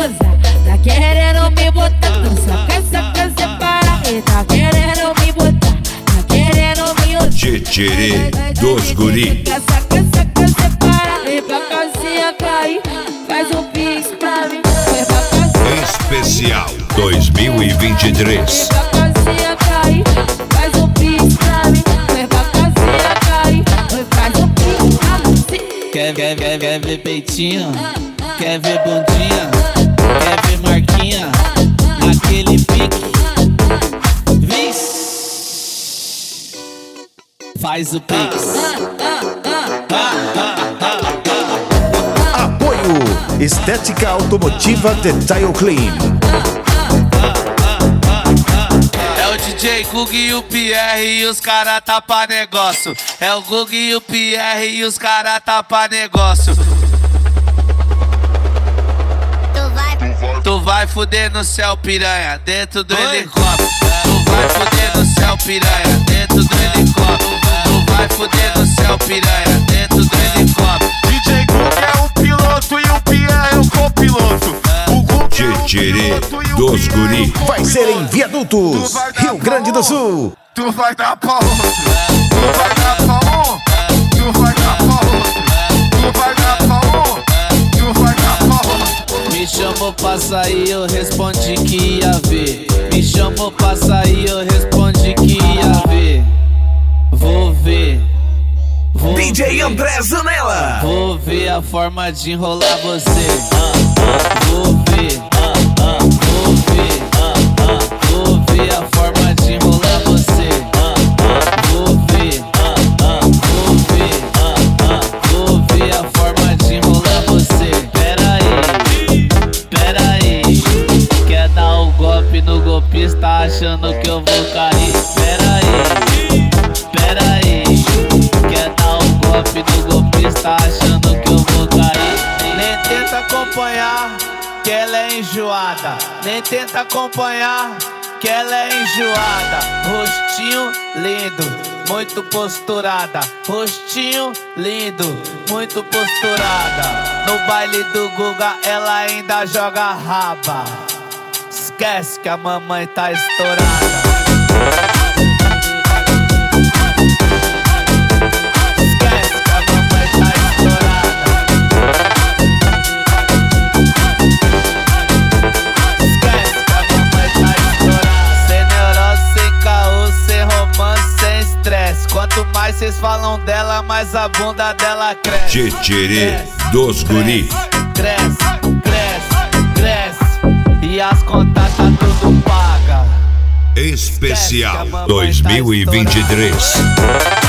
usar, tá querendo me botar, não só quer separar. E tá querendo me botar, tá querendo me usar. Tchê dos guri. Quer separar. Vem pra casinha cair, faz um pix pra mim. Vem pra casinha Especial 2023. Vem pra casinha cair, faz um pix pra mim. Vem pra casinha cair, faz um pix pra mim. Quer ver peitinho? Quer ver bundinha? Quer ver marquinha? Naquele pique. Faz o pix. Apoio Estética Automotiva Detail Clean. É o DJ Gug e o Pierre e os cara tá pra negócio. É o Gug e o Pierre e os cara tá pra negócio. Tu vai fuder no céu, piranha, dentro do helicóptero. Tu vai fuder no céu, piranha, dentro do helicóptero. Tu vai fuder no céu, piranha, dentro do helicóptero. DJ Gug é o piloto e o Pierre é o copiloto. O Gug é o Tchê piloto e o dos Pierre é o guri. Vai ser em Viadutos, Rio Grande do Sul. Tu vai dar pra outro, tu vai dar pra um, tu vai dar pra outro, tu vai dar pra um, tu vai dar pra outro. Me chamou pra sair, eu respondi que ia ver. Me chamou pra sair, eu respondi que ia ver. Vou ver. DJ André Zanella. Vou ver a forma de enrolar você. Vou ver. Vou ver. Vou ver a forma de enrolar você. Vou ver. Vou ver. Vou ver a forma de enrolar você. Pera aí. Quer dar um golpe no golpista achando que eu vou cair? Pera aí. Quer dar um golpe no golpista achando que eu vou cair? Nem tenta acompanhar, que ela é enjoada. Nem tenta acompanhar, que ela é enjoada. Rostinho lindo, muito posturada. Rostinho lindo, muito posturada. No baile do Guga ela ainda joga raba. Esquece que a mamãe tá estourada. Quanto mais cês falam dela, mais a bunda dela cresce. Tchê dos guri. Cresce. E as contas tá tudo paga. Especial 2023.